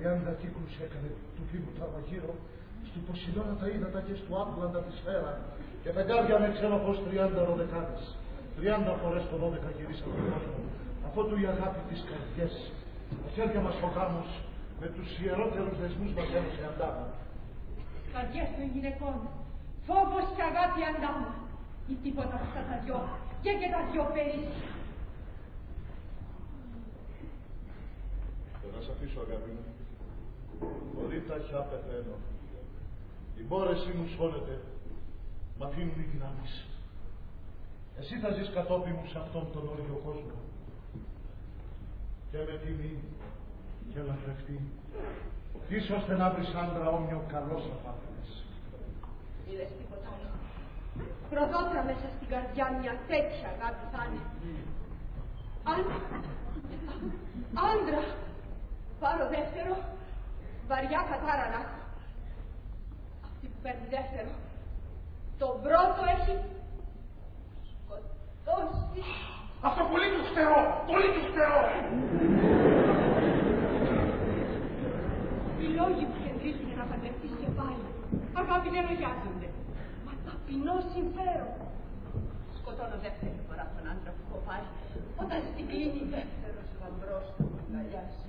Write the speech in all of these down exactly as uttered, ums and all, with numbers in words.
Τριάντα κύκλους έκανε του Λίμου το Αρμαγύρο, στου Ποσειδώνα τα ύδατα και στου Άπλαντα τη σφαίρα. Και με κάρδια με ξέρω πως τριάντα δωδεκάδες. Τριάντα φορές το δώδεκα γυρίσαμε τον κόσμο. Αφότου η αγάπη της καρδιές, τα χέρια μας ο γάμος, με τους ιερότερους δεσμούς μας ένωσε αντάμα. Καρδιές των γυναικών, φόβος και αγάπη αντάμα. Ή τίποτα αυτά τα δυο, και και τα δυο περίσσια. Δεν θα σ' αφήσω αγάπη μου. Πολύ ταχιά πεθαίνω. Η μπόρεση μου σώνεται, μ' αφήνουν οι δυνάμεις. Εσύ θα ζεις κατόπιν μου σε αυτόν τον όριο κόσμο. Και με τιμή και λατρευτή, ίσως ώστε να βρεις άντρα όμοιο καλός απάντης. Είδες τίποτα άλλο. Προδότερα μέσα στην καρδιά μια τέτοια αγάπη θα είναι. Αν... άντρα, πάρω δεύτερο, βαριά κατάρα να έχω. Αυτή που παίρνει δεύτερο, τον πρώτο έχει σκοτώσει. Αυτό πολύ του φτερό, πολύ του φτερό. Οι λόγοι που κεντρίζουν για να παντρευτείς και πάλι, αγάπη δεν λογιάζονται. Μα ταπεινό συμφέρον. Σκοτώνω δεύτερη φορά τον άντρα που έχω πάρει, όταν στην κλίνη δεύτερος γαμπρός θα μου αγκαλιάσει.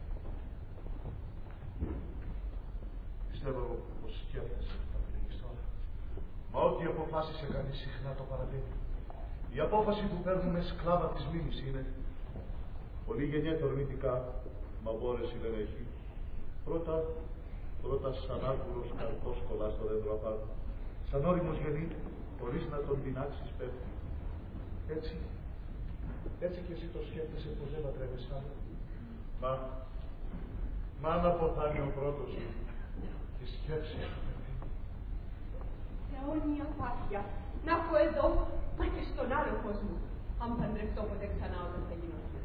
Πιστεύω πως σκέφτεσαι αυτά που λέγεις τώρα. Μα ό,τι αποφάσισε κανείς συχνά το παραδείγμα. Η απόφαση που παίρνουμε σκλάβα της μνήμης είναι. Πολύ γεννιέται ορμητικά, μα μπόρεση δεν έχει. Πρώτα, πρώτα σαν άκουρος καρπός κολλά στο δέντρο απάνω. Σαν όριμος γεννή, χωρίς να τον πεινάξεις πέφτει. Έτσι, έτσι κι εσύ το σκέφτεσαι πως δεν λατρεύεσαι άλλο. Μα, μα αν αποθάνει ο πρώτος σου, τη σκέψη σου πέφτει. Σε αιώνια πάθεια, να έχω εδώ, μα και στον άλλο κόσμο. Αν παντρευτώ ποτέ ξανά όταν θα γίνω.